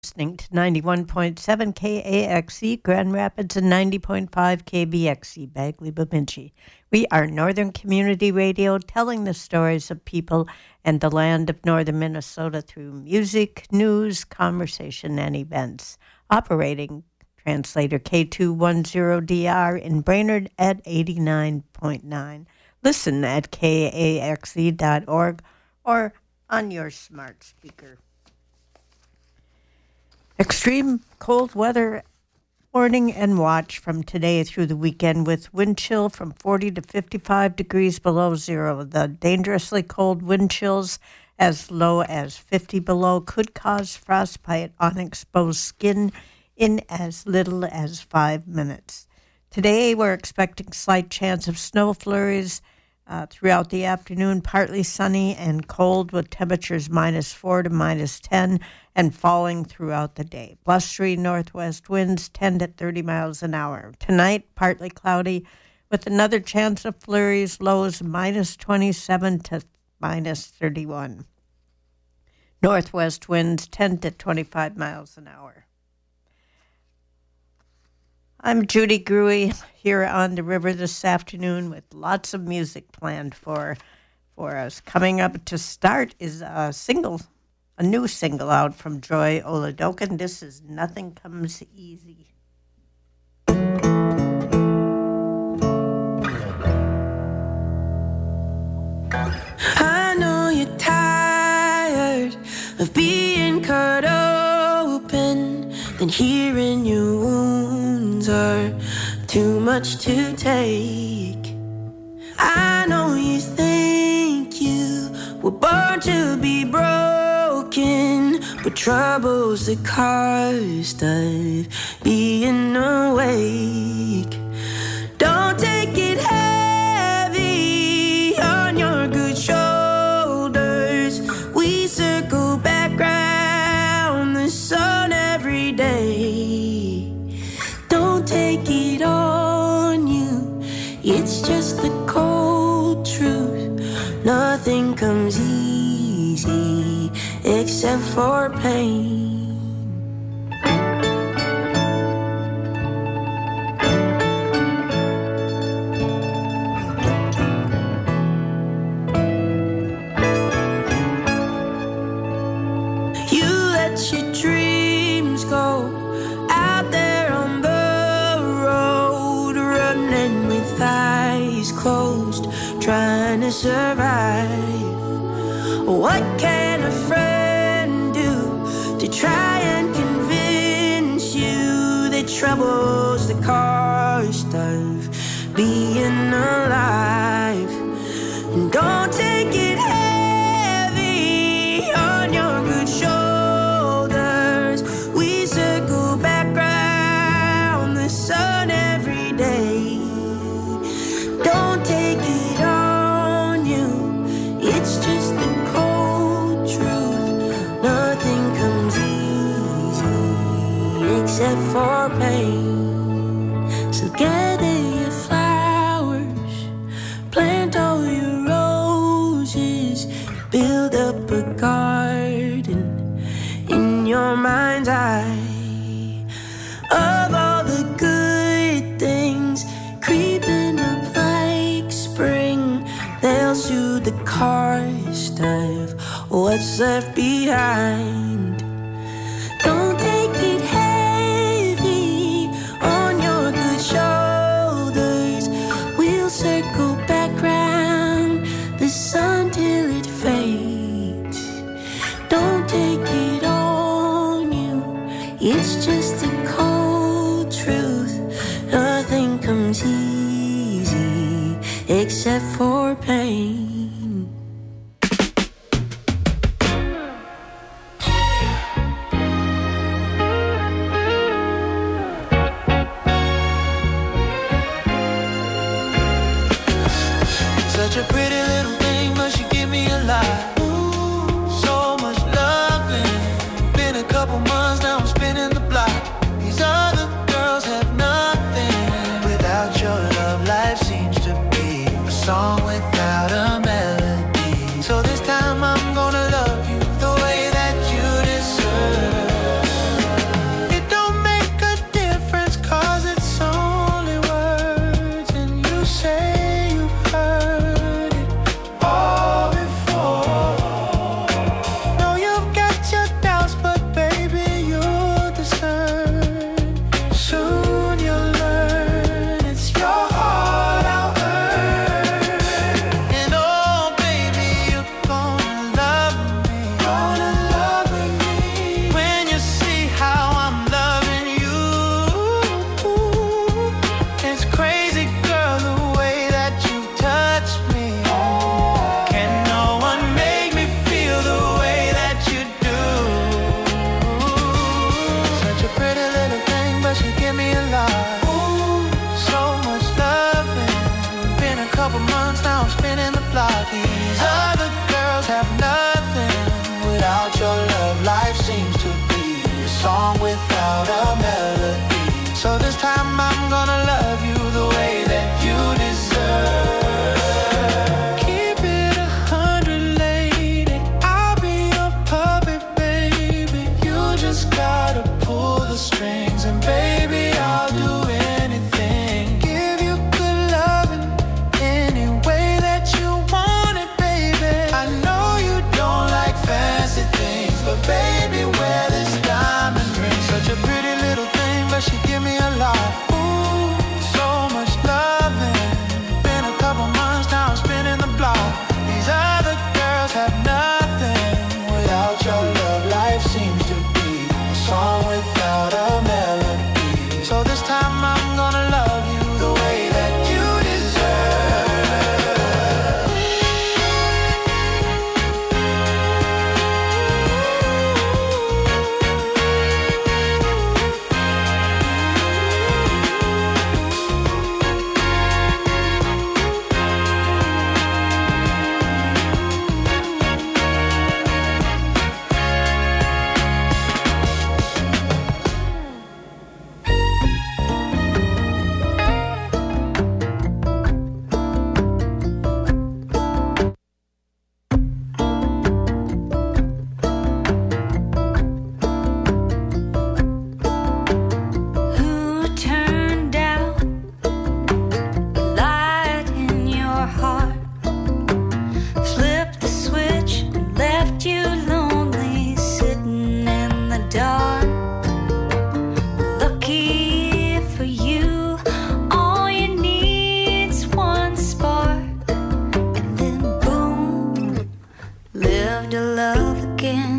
Listening to 91.7 KAXE Grand Rapids and 90.5 KBXE Bagley Bemidji. We are Northern Community Radio, telling the stories of people and the land of northern Minnesota through music, news, conversation, and events. Operating translator K210DR in Brainerd at 89.9. Listen at kaxe.org or on your smart speaker. Extreme cold weather warning and watch from today through the weekend with wind chill from 40 to 55 degrees below zero. The dangerously cold wind chills as low as 50 below could cause frostbite on exposed skin in as little as 5 minutes. Today we're expecting slight chance of snow flurries throughout the afternoon, partly sunny and cold with temperatures -4 to -10 and falling throughout the day. Blustery northwest winds 10 to 30 miles an hour. Tonight, partly cloudy with another chance of flurries, lows -27 to -31. Northwest winds 10 to 25 miles an hour. I'm Judy Gruey here on the river this afternoon with lots of music planned for us. Coming up to start is a new single out from Joy Oladokan. This is Nothing Comes Easy. I know you're tired of being cut open, then hearing your wounds are too much to take. I know you think you were born to be broken, but trouble's the cost of being awake. Don't take it heavy on your good shoulders. We circle back round the sun every day. Don't take it on you, it's just the cold truth. Nothing comes easy except for pain. You let your dreams go out there on the road, running with eyes closed, trying to survive. What can a friend do to try and convince you that trouble's the cost of being alive? And don't take it heavy on your good shoulders. We circle back round the sun every day. Don't take it on you, it's just the cold truth. Nothing comes easy except for pain. So gather your flowers, plant all your roses, build up a garden in your mind's eye of all the good things creeping up like spring. They'll soothe the cost of what's left behind. Don't take it heavy on your good shoulders. We'll circle back round the sun till it fades. Don't take it on you, it's just the cold truth. Nothing comes easy except for pain. Such a pretty little thing, but she give me a lot. So much loving. Been a couple months, now I'm spinning the block. These other girls have nothing. Without your love, life seems to be a song without a melody. So this time I'm gonna love you the way that you deserve. song without a melody. So this time I'm gonna love you the way that you deserve. Keep it 100, lady. I'll be your puppet, baby. You just gotta pull the strings, and baby, I'll do anything. Give you good loving any way that you want it, baby. I know you don't like fancy things, but baby, wear this diamond ring. Such a pretty little thing, but she give me a lot. Ooh, so much loving. Been a couple months now, I'm spinning the block. These other girls have nothing. Without your love, life seems to be a song without a melody. So this time I'm gonna love you the way that you Who turned out the light in your heart? Flipped the switch and left you lonely, sitting in the dark. Lucky for you, all you need's one spark, and then boom, live to love again.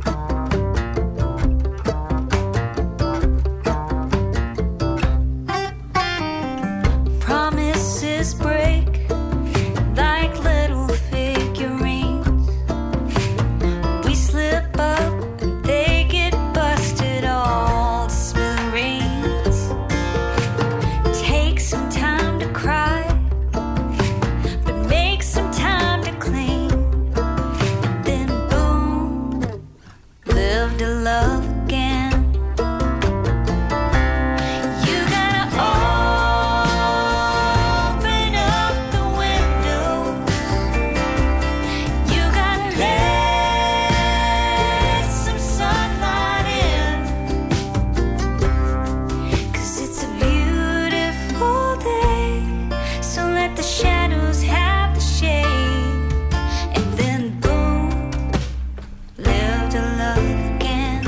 Promises break like little figurines. We slip up and they get busted all to smithereens. Take some time to cry, but make some time to clean. And then boom, live to love again. You gotta open up the windows. You gotta let some sunlight in. 'Cause it's a beautiful day. So let the shadows have the shade. And then boom, live to love again.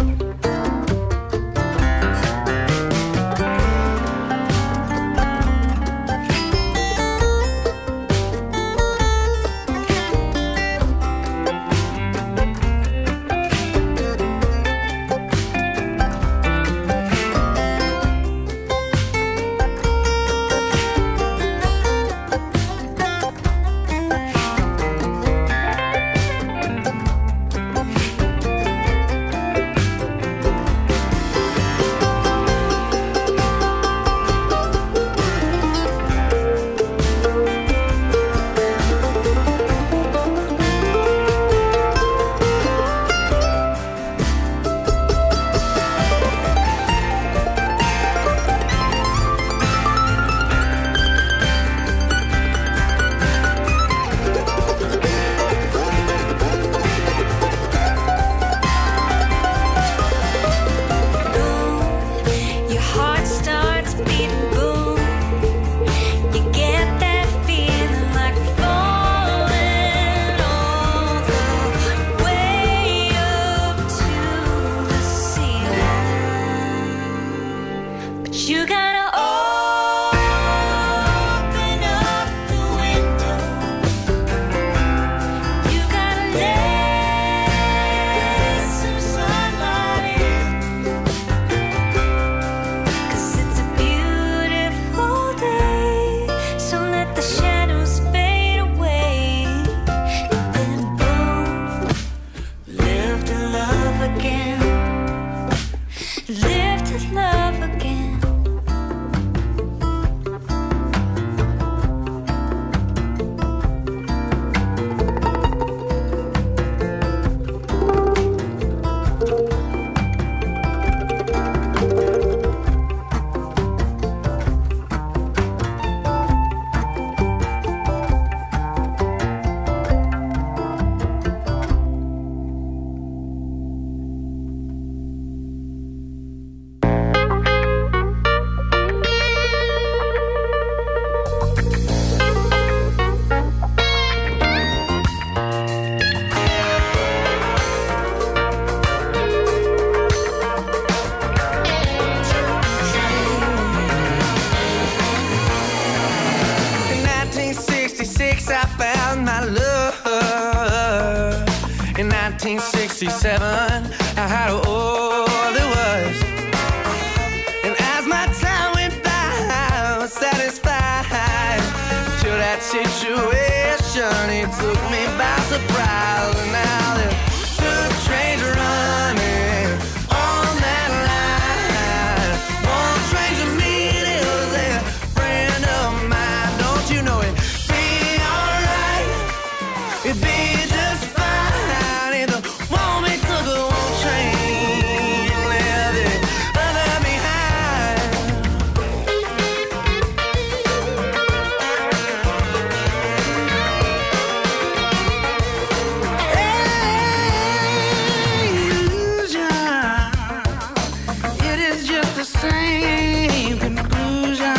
Your heart starts beating, boom. You get that feeling like falling all the way up to the ceiling. But you gotta open up the window. You gotta let some sunlight in. 'Cause it's a beautiful day. So let the shadows fade away. And then boom, live to love again. Live to love again. 67, how old it was. And as my time went by, I was satisfied. Till that situation, it took me by surprise. And now there's two trains running on that line. One train to me is a friend of mine. Don't you know it? Be alright. It'd be just fine if the woman took a one train and left the other behind. Illusion, it is just the same conclusion.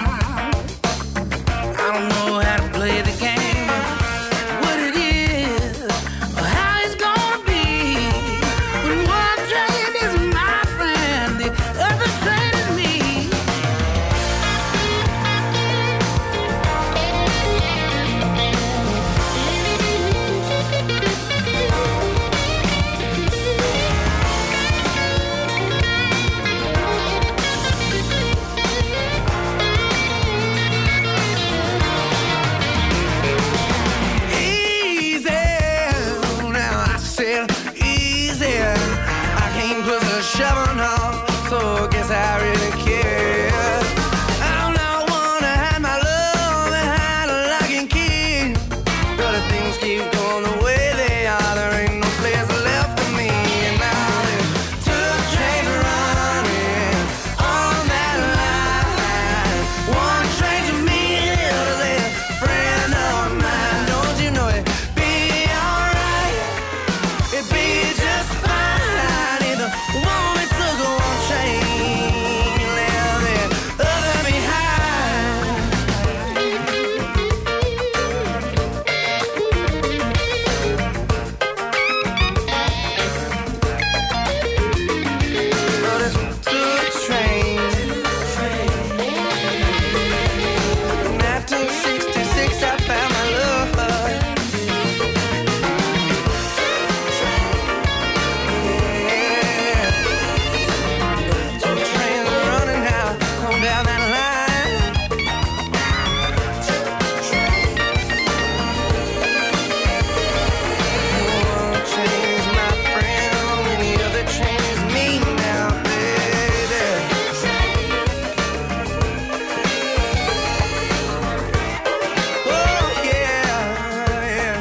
I don't know how to play the game, what it is, or how it's gonna be. When one train is my friend, the other train is me. Easy, now I said easy. I can't put the shovel on, so I guess I really care. I'm not one to hide my love behind a lock and key. But if things keep going the way they are, there ain't no place left for me. And now there's two trains running on that line. One train to me, the other's a friend of mine. Don't you know it? Be alright. It'd be just fine if the woman took a one train and left the other behind. But it's two trains. In 1966, I found my love. Yeah. Two trains are running now, come down that line. One train is my friend, and the other train is me now, baby. Oh yeah, yeah.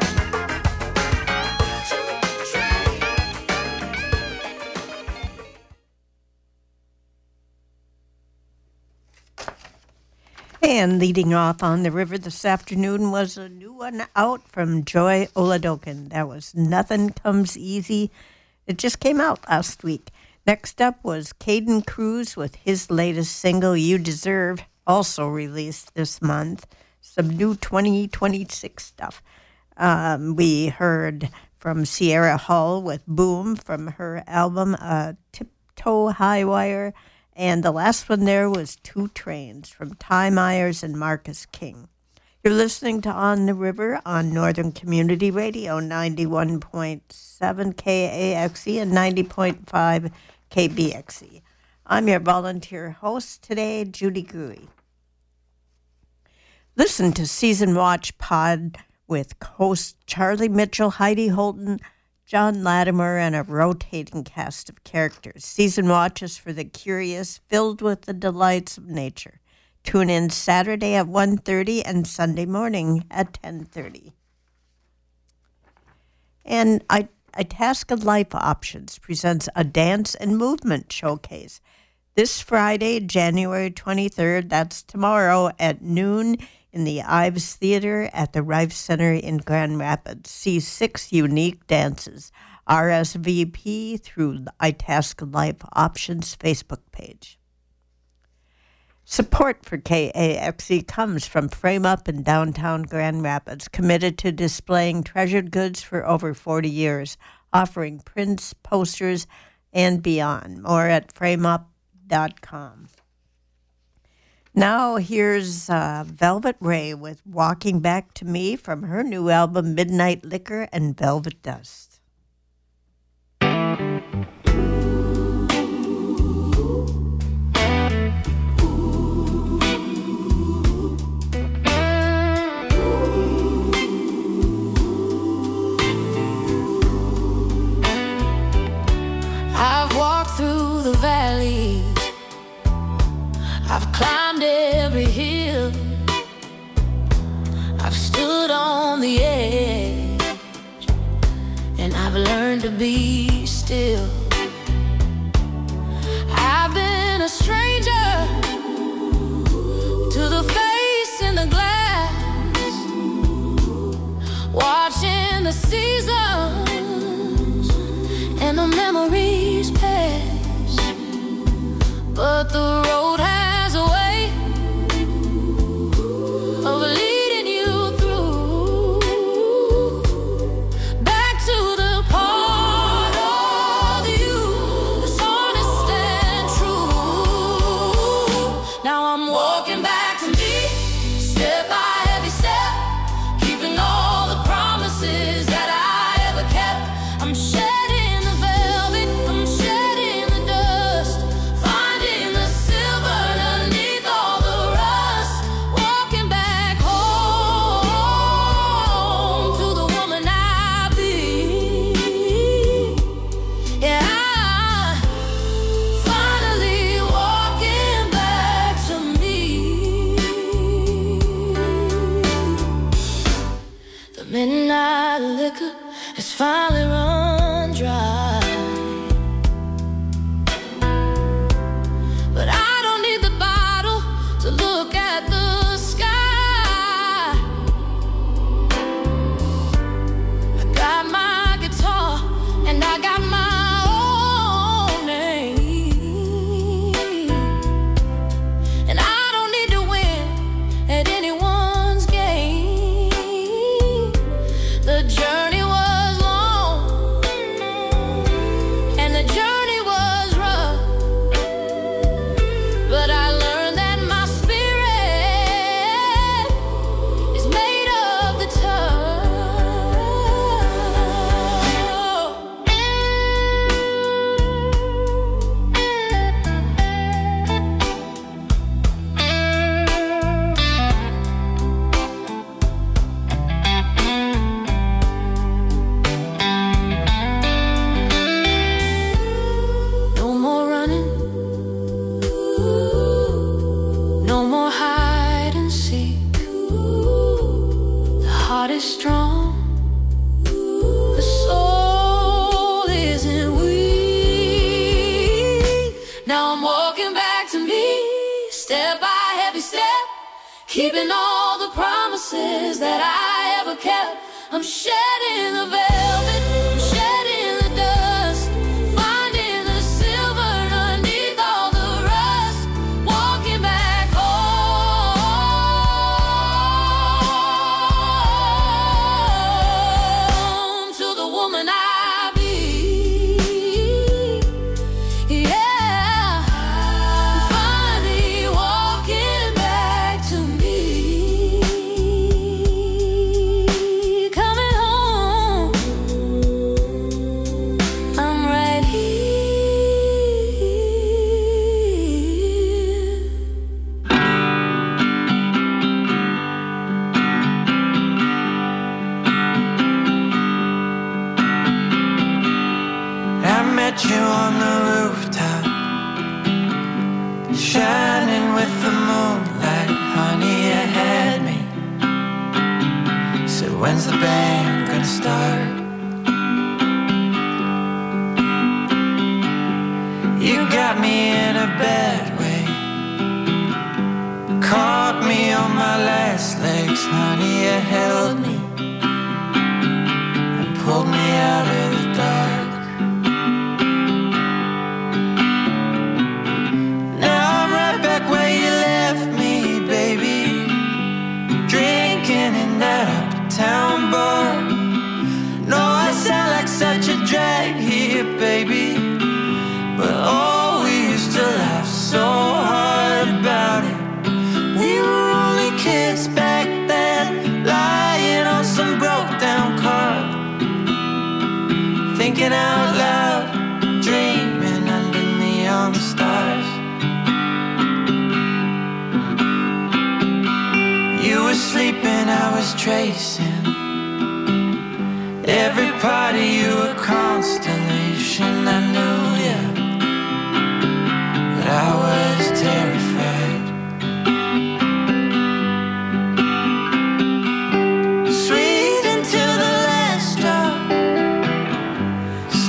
And leading off on the river this afternoon was a new one out from Joy Oladokin. That was Nothing Comes Easy. It just came out last week. Next up was Caden Cruz with his latest single, You Deserve, also released this month. Some new 2026 stuff. We heard from Sierra Hull with Boom from her album Tiptoe High Wire. And the last one there was Two Trains from Ty Myers and Marcus King. You're listening to On the River on Northern Community Radio, 91.7 KAXE and 90.5 KBXE. I'm your volunteer host today, Judy Gruey. Listen to Season Watch Pod with host Charlie Mitchell, Heidi Holton, John Latimer, and a rotating cast of characters. Season Watch is for the curious, filled with the delights of nature. Tune in Saturday at 1:30 and Sunday morning at 10:30. And Itasca Life Options presents a dance and movement showcase. This Friday, January 23rd, that's tomorrow at noon in the Ives Theater at the Rife Center in Grand Rapids. See 6 unique dances. RSVP through the Itasca Life Options Facebook page. Support for KAXE comes from Frame Up in downtown Grand Rapids, committed to displaying treasured goods for over 40 years, offering prints, posters, and beyond. More at frameup.com. Now here's Velvet Ray with Walking Back to Me from her new album Midnight Liquor and Velvet Dust. to be still. I've been a stranger to the face in the glass, watching the seasons and the memories pass. But the road has a way of leading you through, back to the part of you that's honest and true. Now I'm walking back to me, step by every step, keeping all the promises that I ever kept. I'm shedding the velvet, I'm shedding the dust, finding the silver underneath all the rust. Walking back home to the woman I be. Yeah, finally walking back to me. The midnight liquor has finally run dry, but I don't need the bottle to look at the sky. I got my guitar and I got my own name, and I don't need to win at anyone's game. The journey was long and the journey was rough, but I learned that my spirit is made of the tough. No more running, no more hide and seek. The heart is strong, the soul isn't weak. Now I'm walking back to me, step by every step, keeping all the promises that I ever kept. I'm shedding the velvet, I'm shedding the dust, finding the silver underneath all the rust. Walking back home to the woman I be. Yeah, finally walking back to me. Coming home, I'm right here. I met you on the rooftop, shining with the moonlight. Honey, you had me. Said, when's the band gonna start? You got me in a bad way, caught me on my last legs. Honey, you held me and pulled me out of the dark. Now I'm right back where you left me, baby, drinking in that uptown bar. No, I sound like such a drag here, baby, but oh, we used to laugh so hard about it. We were only kids back then, lying on some broke down car, thinking out loud, dreaming under neon stars. You were sleeping, I was tracing every part of you, a constellation. I knew you, but I was terrified. Sweet until the last drop,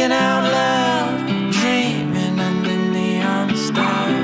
thinking out loud, dreaming under neon stars.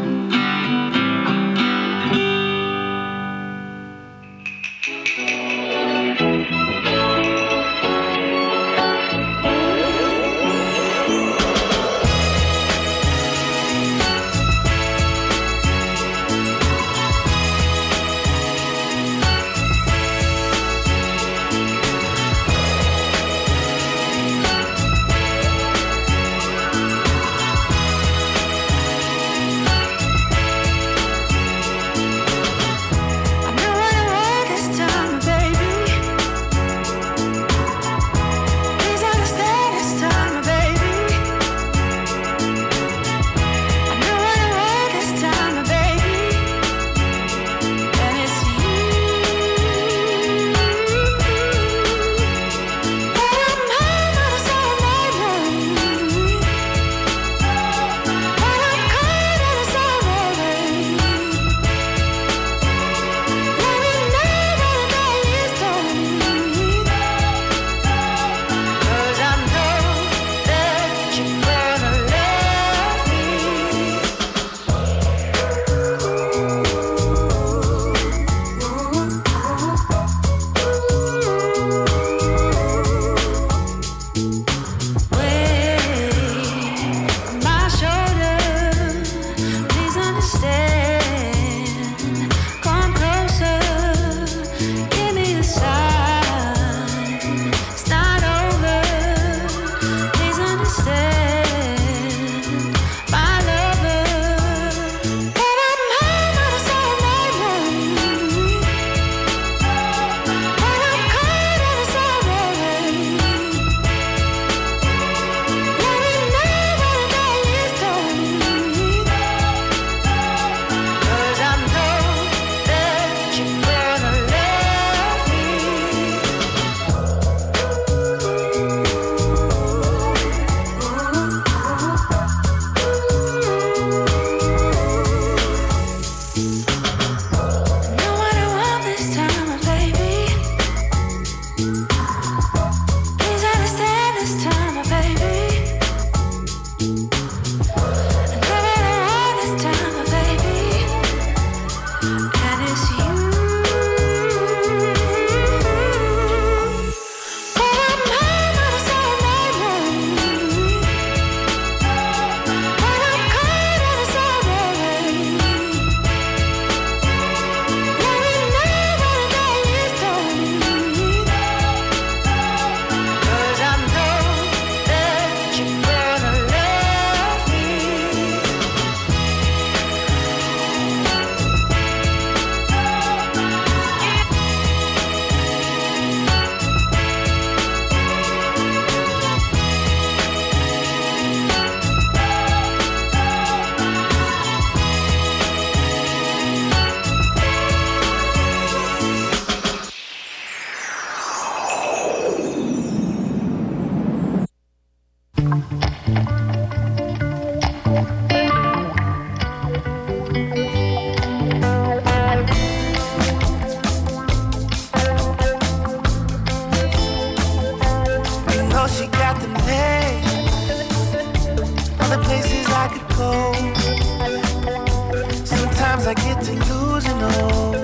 I get to losing all.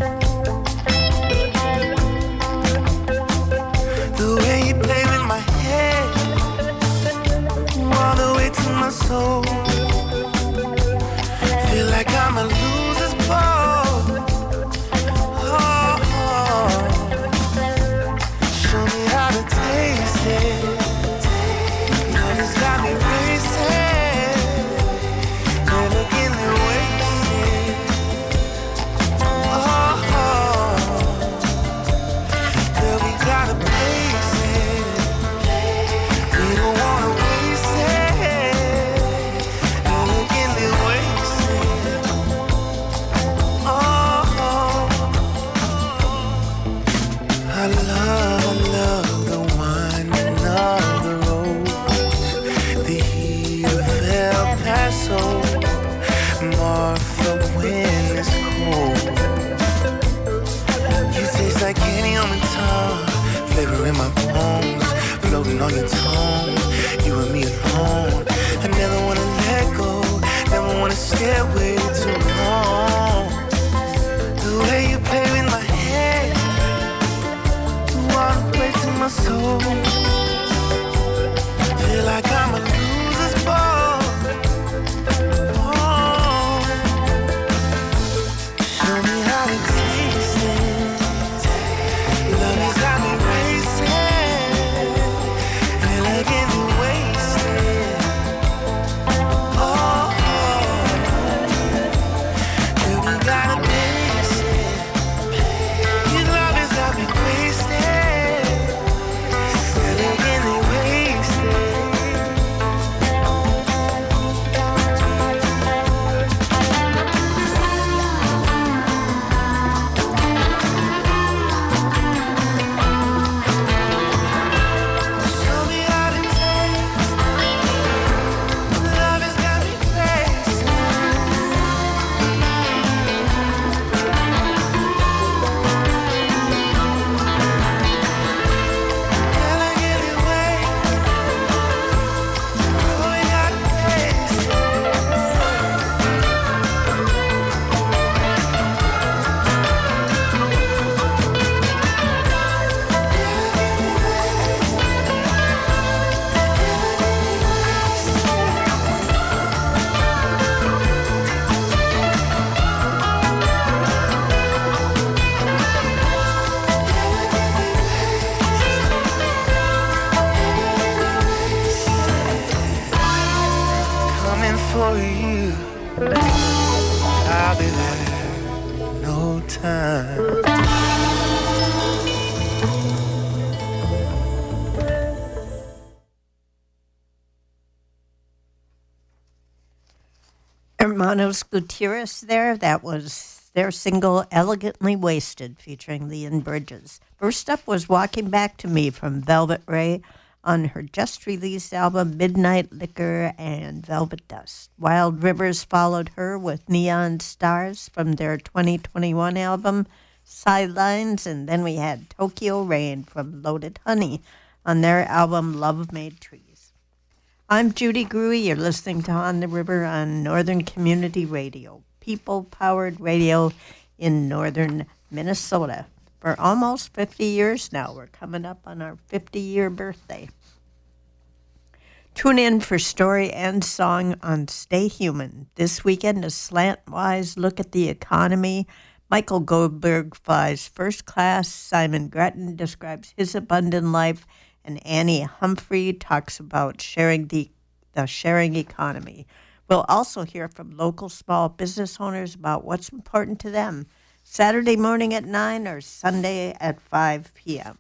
The way you play with my head, all the way to my soul. Feel like I'm a loser's ball. Oh, oh. Show me how to taste it. Love has got me racing. Never getting wasted. Oh, oh. Girl, we gotta place it. We don't wanna waste it. like I'm a loser's ball. Oh, show me how it tastes. Love has got me racing, elegantly wasted. Oh, baby, gotta taste it. Your love has got me wasted, elegantly wasted. Show me how to taste. Love has got me crazy. Elegantly wasted. Oh, we gotta taste it. Coming for you. I'll be there in no time. Hermanos Gutierrez there. That was their single, Elegantly Wasted, featuring Leon Bridges. First up was Walking Back to Me from Velvet Ray on her just-released album Midnight Liquor and Velvet Dust. Wild Rivers followed her with Neon Stars from their 2021 album Sidelines, and then we had Tokyo Rain from Loaded Honey on their album Love Made Trees. I'm Judy Gruey. You're listening to On the River on Northern Community Radio, people-powered radio in northern Minnesota. For almost 50 years now. We're coming up on our 50-year birthday. Tune in for story and song on Stay Human. This weekend, a slant-wise look at the economy. Michael Goldberg flies first class. Simon Gretton describes his abundant life. And Annie Humphrey talks about the sharing economy. We'll also hear from local small business owners about what's important to them. Saturday morning at 9 or Sunday at 5 p.m.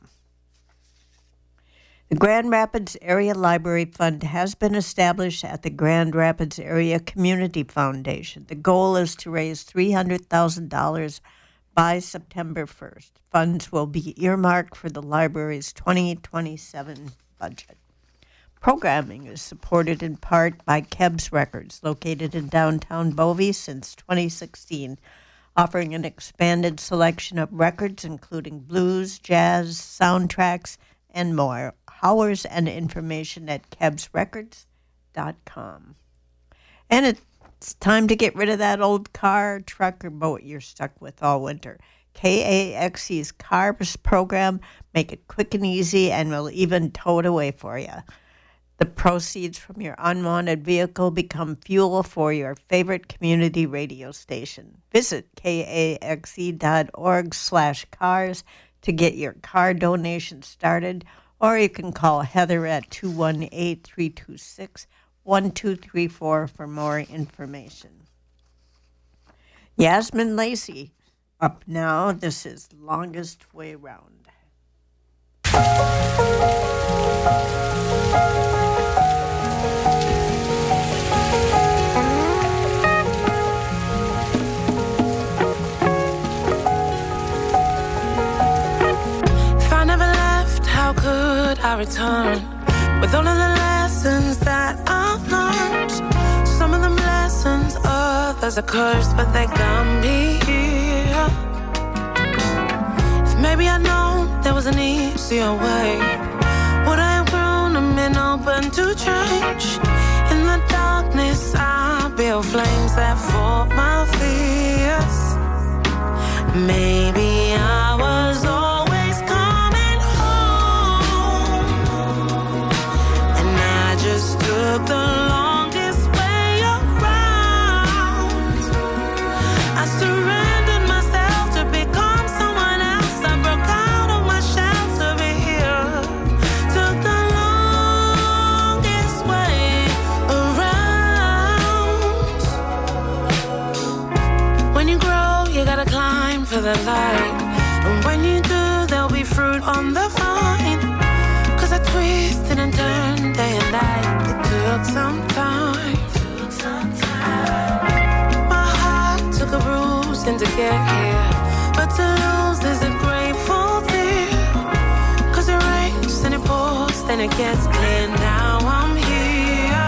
The Grand Rapids Area Library Fund has been established at the Grand Rapids Area Community Foundation. The goal is to raise $300,000 by September 1st. Funds will be earmarked for the library's 2027 budget. Programming is supported in part by Kebs Records, located in downtown Bovey since 2016, offering an expanded selection of records including blues, jazz, soundtracks, and more. Hours and information at kebsrecords.com. And it's time to get rid of that old car, truck, or boat you're stuck with all winter. KAXE's CARS program make it quick and easy and will even tow it away for you. The proceeds from your unwanted vehicle become fuel for your favorite community radio station. Visit kaxe.org/cars to get your car donation started, or you can call Heather at 218-326-1234 for more information. Yasmin Lacey up now. This is Longest Way Round. I return with all of the lessons that I've learned. Some of them lessons, others are cursed, but they got me here. If maybe I'd known there was an easier way, would I have grown and been open to change? In the darkness, I build flames that fought my fears. Maybe I was always coming home, and I just the light. And when you do, there'll be fruit on the vine. 'Cause I twisted and turned day and night. It took some time. My heart took a bruising to get here, but to lose is a grateful thing. 'Cause it rains and it pours, then it gets clear. Now I'm here.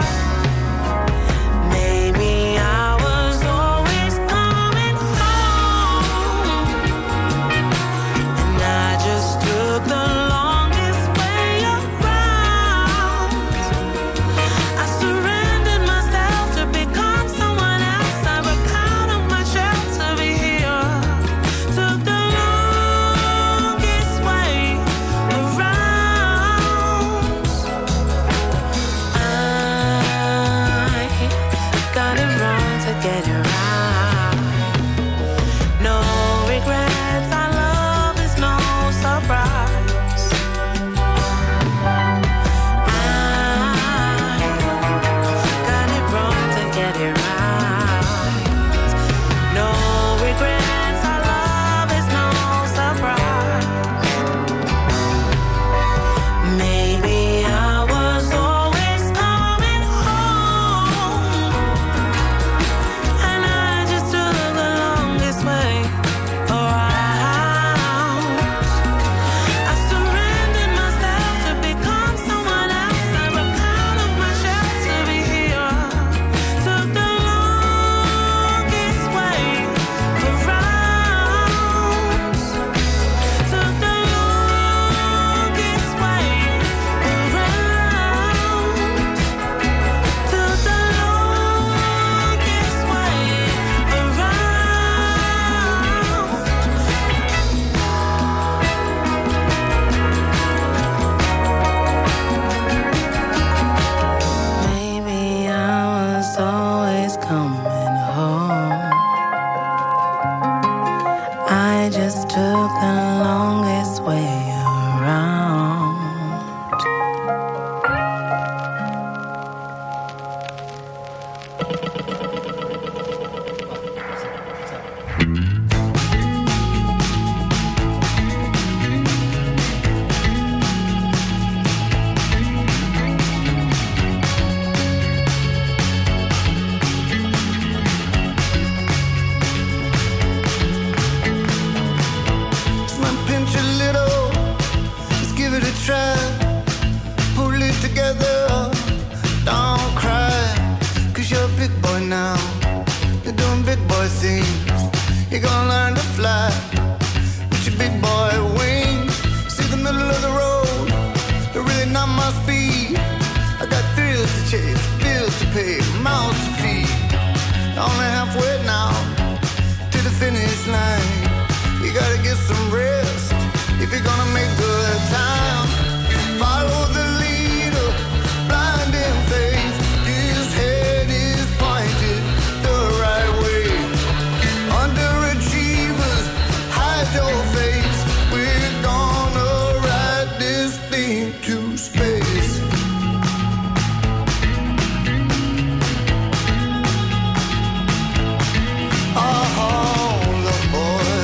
Maybe I was always coming home, and I just took the longest way around. I surrendered myself to become someone else. I broke out of my shell to be here. Took the longest way around. I got it wrong to get it right. No regrets, our love is no surprise. I got it wrong to get it right. No regrets, our love is no surprise. Maybe I was always coming home, and I just took the longest way around. I surrendered myself to become someone else. I broke out of my shell to be here. Took the longest way around. Took the longest way around. Took the longest way around. Maybe I was always coming home. I just took the longest way around. Smile, pinch a little, let's give it a try. Pull it together, don't cry. 'Cause you're a big boy now, you're doing big boy things. You're gonna learn to fly with your big boy wings. See the middle of the road, you're really not my speed. I got thrills to chase, bills to pay, mouths to feed. Only halfway now to the finish line. You gotta get some rest if you're gonna make good time. Follow the leader, blind in faith. His head is pointed the right way. Underachievers, hide your face. We're gonna ride this thing to space. Oh, the boy.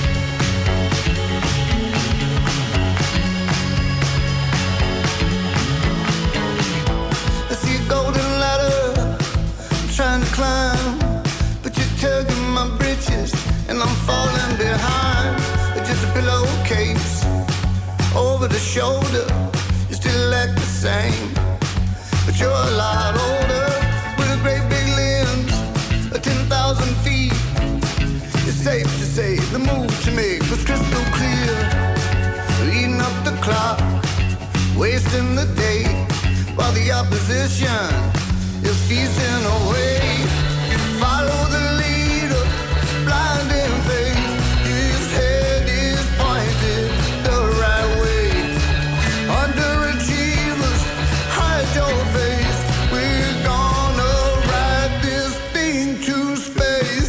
I see a golden ladder, I'm trying to climb, but you're tugging my britches, and I'm falling behind. It's just a pillowcase over the shoulder. You still act the same, but you're a lot older, with a great big limbs, 10,000 feet. It's safe to say the move to make was crystal clear. Eating up the clock, wasting the day, while the opposition is feasting away. Follow the leader, blind in faith. His head is pointed the right way. Underachievers, hide your face. We're gonna ride this thing to space.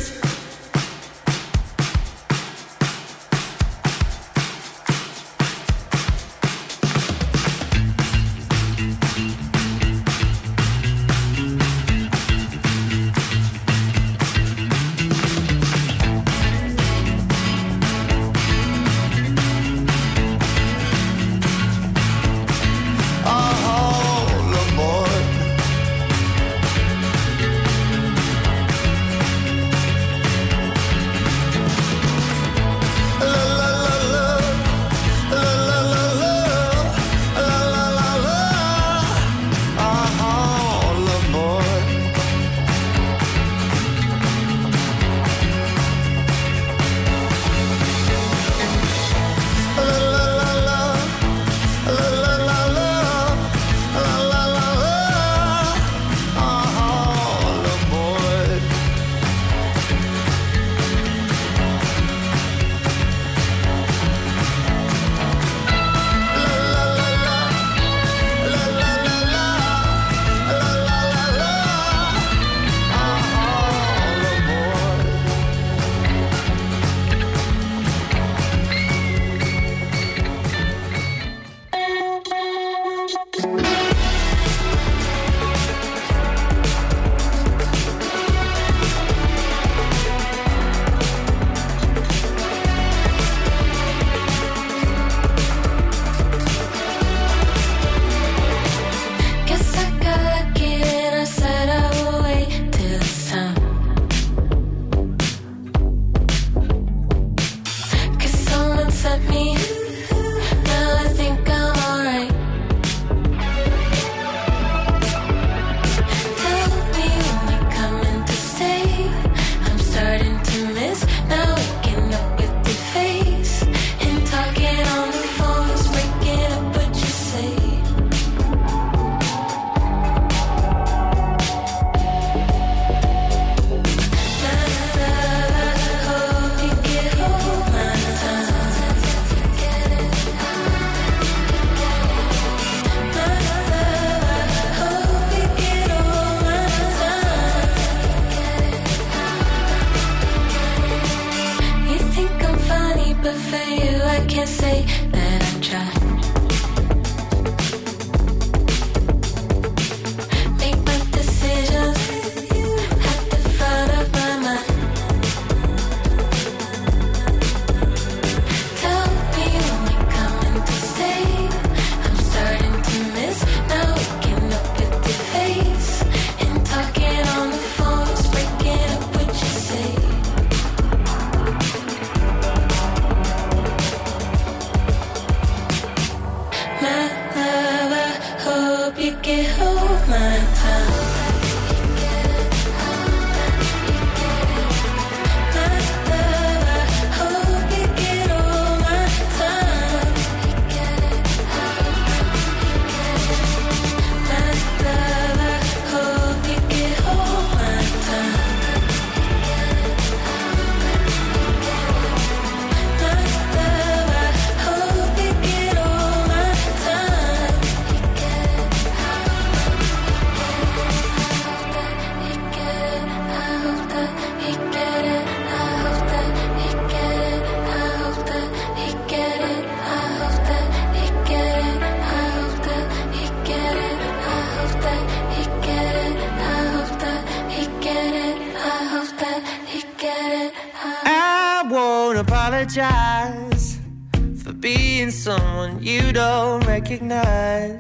apologize for being someone you don't recognize.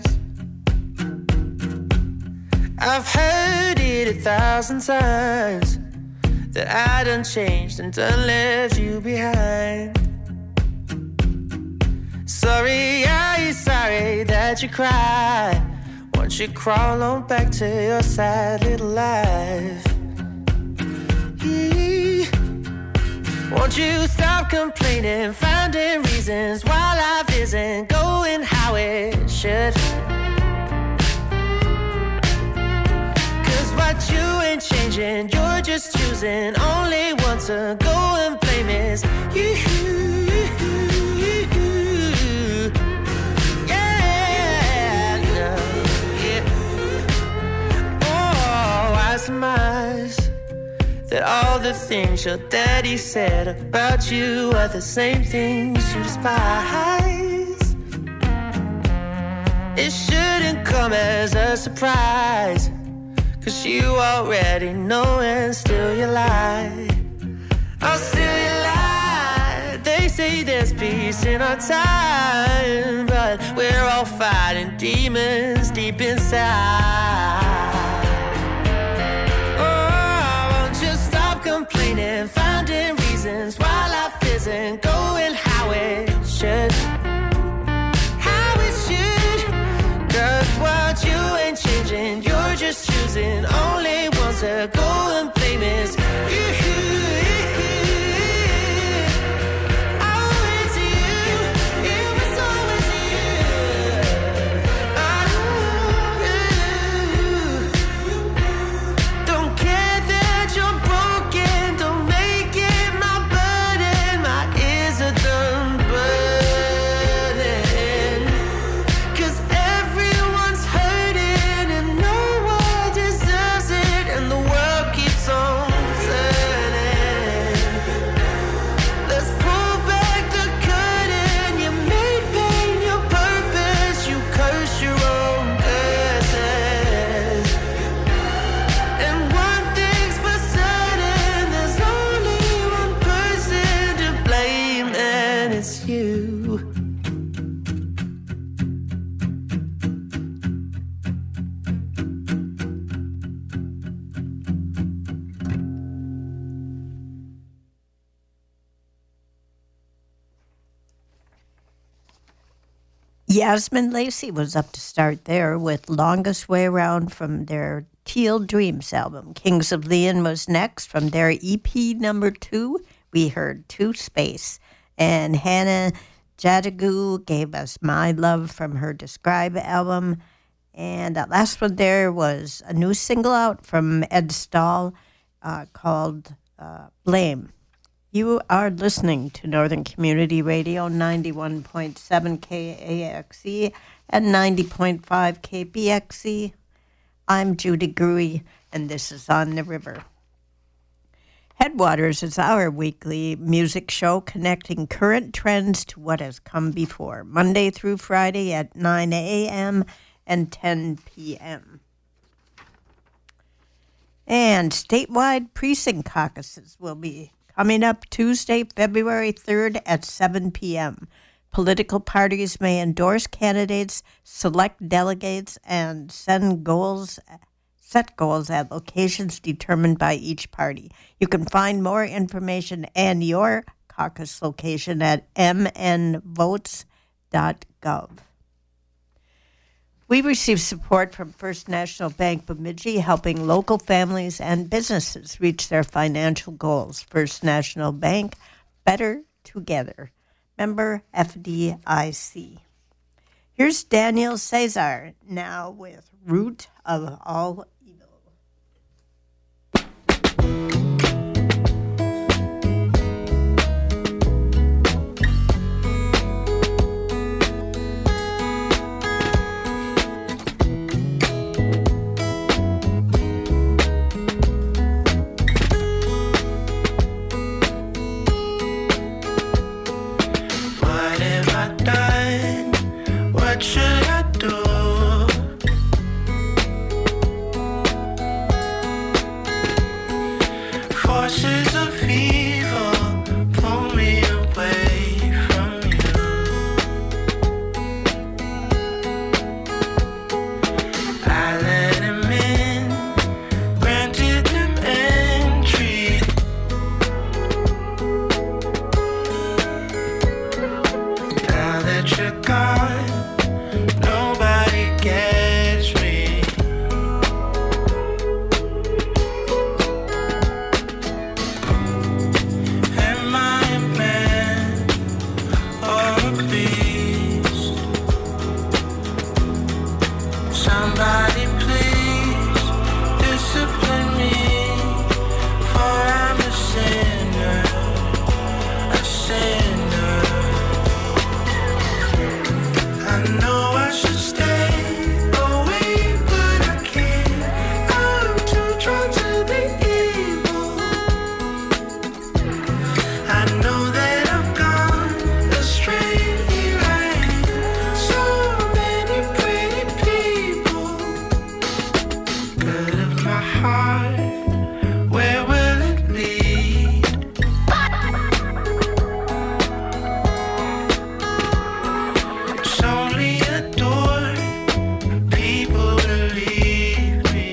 I've heard it 1,000 times that I done changed and done left you behind. Sorry, are you sorry that you cried? Once you crawl on back to your sad little life. Won't you stop complaining, finding reasons why life isn't going how it should? Cause what you ain't changing, you're just choosing only one to go and blame is you. Yeah, no, yeah. Oh, I surmise that all the things your daddy said about you are the same things you despise. It shouldn't come as a surprise, cause you already know and still you lie. Oh, still you lie. They say there's peace in our time, but we're all fighting demons deep inside. Complaining, finding reasons why life isn't going how it should. How it should. Cause what you ain't changing, you're just choosing only one to go and blame is you. Yasmin Lacey was up to start there with Longest Way Around from their Teal Dreams album. Kings of Leon was next from their EP number 2. We heard Two Space. And Hannah Jadagu gave us My Love from her Describe album. And that last one there was a new single out from Ed Stahl called Blame. You are listening to Northern Community Radio, 91.7 KAXE and 90.5 KBXE. I'm Judy Gruey, and this is On the River. Headwaters is our weekly music show connecting current trends to what has come before, Monday through Friday at 9 a.m. and 10 p.m. And statewide precinct caucuses will be coming up Tuesday, February 3rd at 7 p.m. Political parties may endorse candidates, select delegates, and set goals at locations determined by each party. You can find more information and your caucus location at mnvotes.gov. We receive support from First National Bank Bemidji, helping local families and businesses reach their financial goals. First National Bank, better together. Member FDIC. Here's Daniel Cesar now with Root of All Evil. What should I do? Forces of evil pull me away. good of my heart, where will it lead? It's only a door for people to leave me.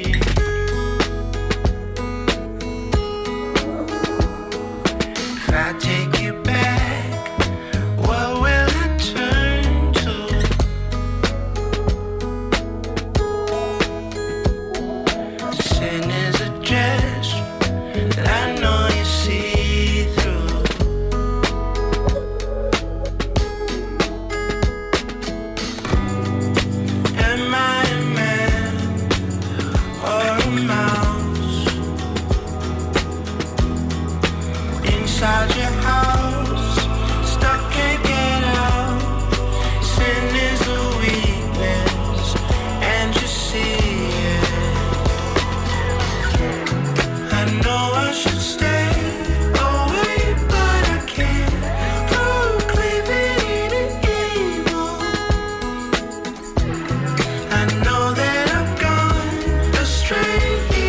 If I take you back, what will I turn to? Sin is a dress that I know you see through. Am I a man or a mouse inside your house? Stuck, can't get out. Sin is a weakness, and you see it. I know I should stay away, but I can't. Proclaiming evil. I know that I've gone astray.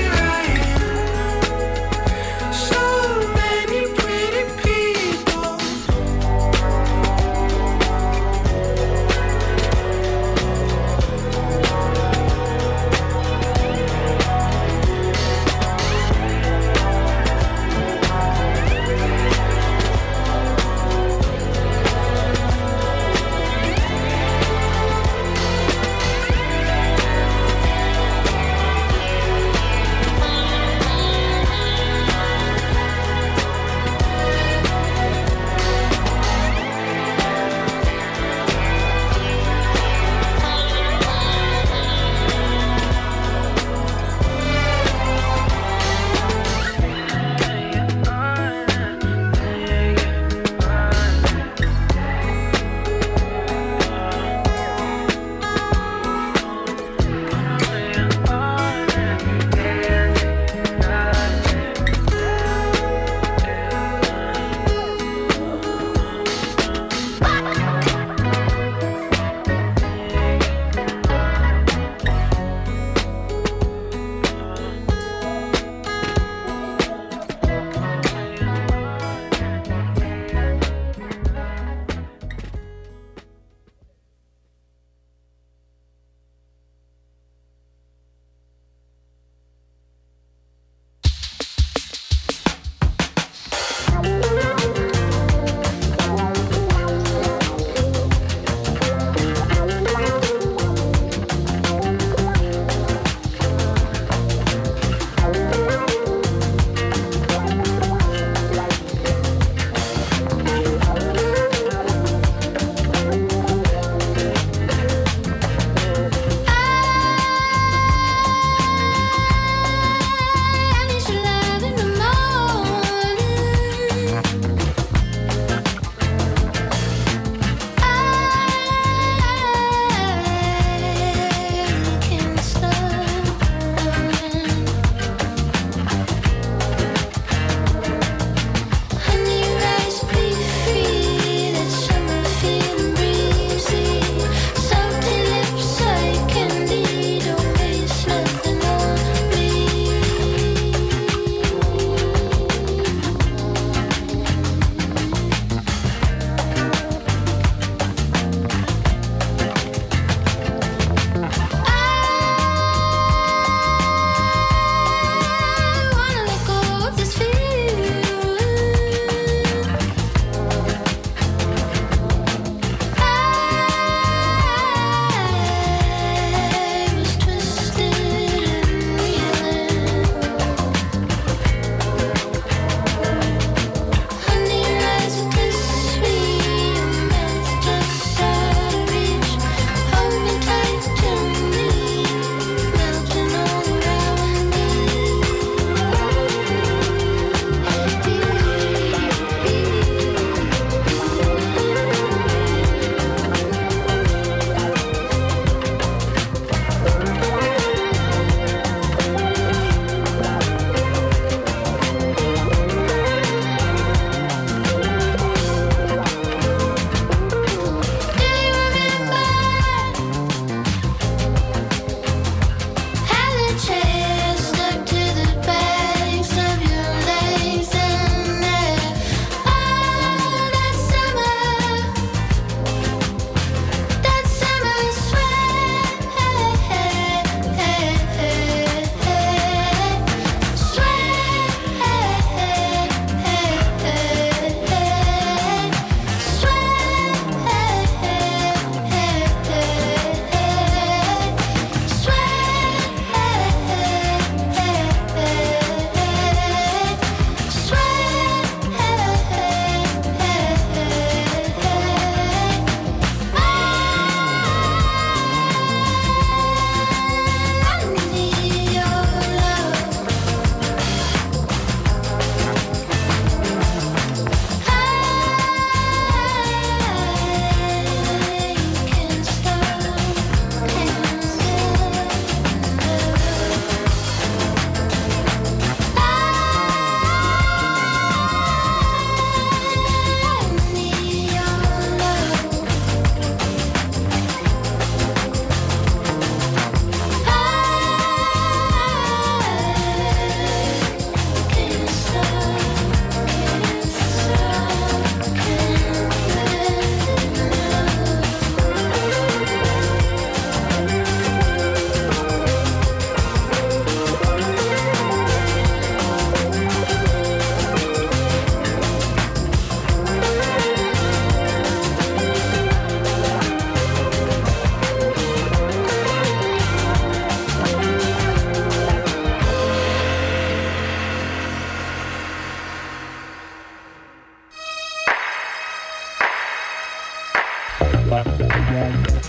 Bye.